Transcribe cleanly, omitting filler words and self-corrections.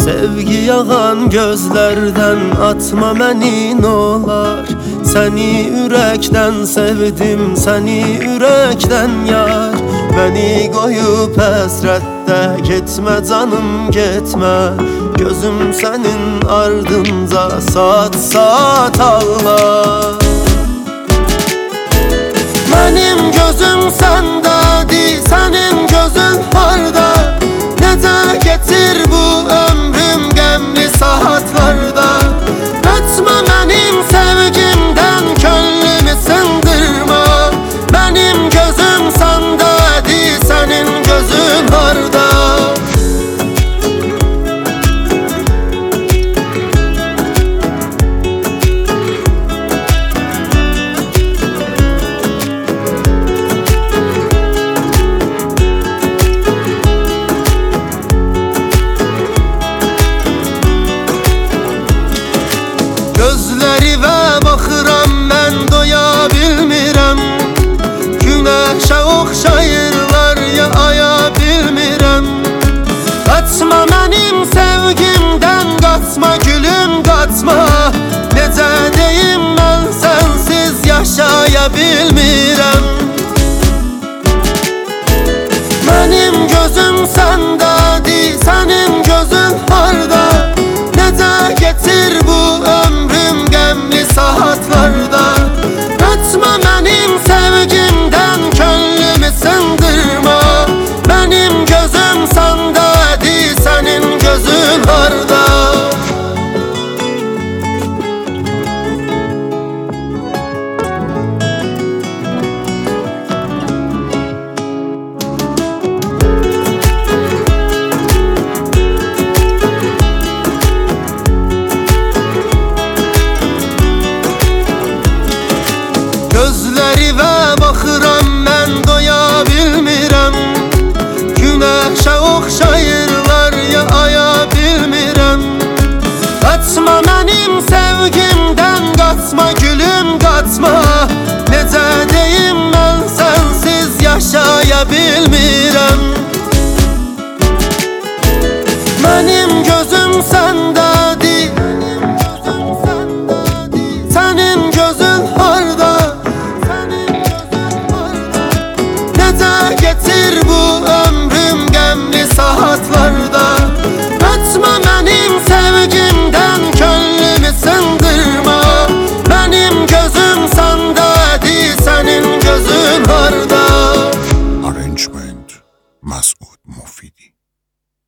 Sevgi yağan gözlerden atma məni nolar. Səni ürəkdən sevdim, səni ürəkdən yar. Beni koyup həsrətdə getmə canım getmə. Gözüm sənin ardınca saat saat ağlar. Mənim gözüm səndədir, sənin gözün harda? Necə geçir bu ömrüm qəmli saatlarda? Qaçma mənim sevgimdən, könlümü sındırma. Mənim gözüm səndədir, sənin gözün harda? Gözlərivə baxıram, mən doya bilmirəm. Günəşə oxşayırlar ya aya bilmirəm. Qaçma mənim sevgimdən, qaçma gülüm qaçma. Necə deyim mən sənsiz yaşaya bilmirəm. Mənim gözüm səndədir, sənin gözün harda? Necə geçir bu ömrüm qəmli saatlarda? Qaçma mənim sevgimdən, könlümü sındırma. Mənim gözüm səndədir, sənin gözün harda? Gözlərivə baxıram, mən doya bilmirəm. Günəşə oxşayırlar ya aya bilmirəm. Qaçma mənim sevgimdən, qaçma gülüm qaçma. Necə deyim mən sənsiz yaşaya bilmirəm. Mənim gözüm səndədir, sənin gözün harda? Geçir bu ömrüm qəmli saatlarda? Qaçma mənim sevgimdən, könlümü sındırma. Mənim gözüm səndədir, sənin gözün harda? Arrangement Mas'ud Mufidi.